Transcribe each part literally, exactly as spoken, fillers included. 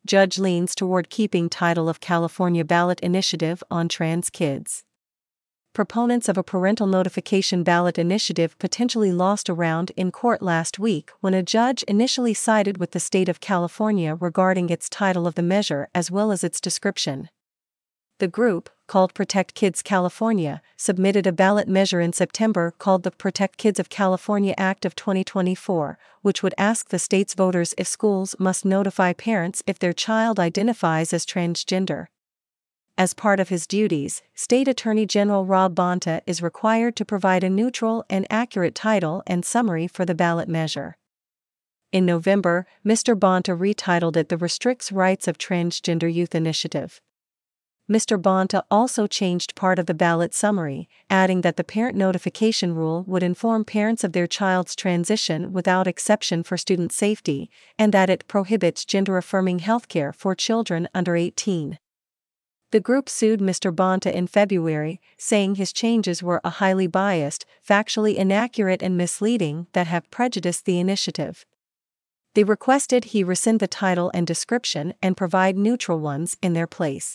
Judge leans toward keeping title of California ballot initiative on trans kids. Proponents of a parental notification ballot initiative potentially lost a round in court last week when a judge initially sided with the state of California regarding its title of the measure as well as its description. The group, called Protect Kids California, submitted a ballot measure in September called the Protect Kids of California Act of twenty twenty-four, which would ask the state's voters if schools must notify parents if their child identifies as transgender. As part of his duties, State Attorney General Rob Bonta is required to provide a neutral and accurate title and summary for the ballot measure. In November, Mister Bonta retitled it the Restricts Rights of Transgender Youth Initiative. Mister Bonta also changed part of the ballot summary, adding that the parent notification rule would inform parents of their child's transition without exception for student safety, and that it prohibits gender-affirming healthcare for children under eighteen. The group sued Mister Bonta in February, saying his changes were a highly biased, factually inaccurate and misleading that have prejudiced the initiative. They requested he rescind the title and description and provide neutral ones in their place.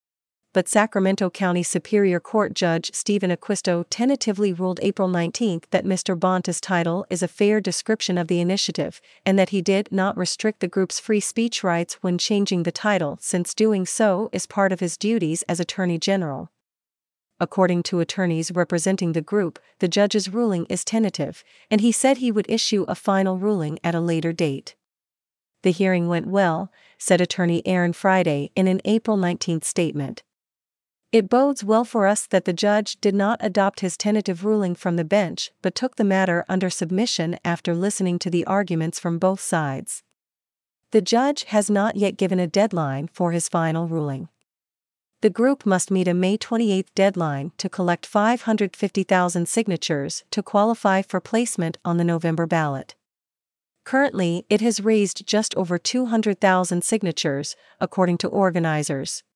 But Sacramento County Superior Court Judge Stephen Acquisto tentatively ruled April nineteenth that Mister Bonta's title is a fair description of the initiative, and that he did not restrict the group's free speech rights when changing the title, since doing so is part of his duties as Attorney General. According to attorneys representing the group, the judge's ruling is tentative, and he said he would issue a final ruling at a later date. The hearing went well, said Attorney Aaron Friday in an April nineteenth statement. It bodes well for us that the judge did not adopt his tentative ruling from the bench but took the matter under submission after listening to the arguments from both sides. The judge has not yet given a deadline for his final ruling. The group must meet a May twenty-eighth deadline to collect five hundred fifty thousand signatures to qualify for placement on the November ballot. Currently, it has raised just over two hundred thousand signatures, according to organizers.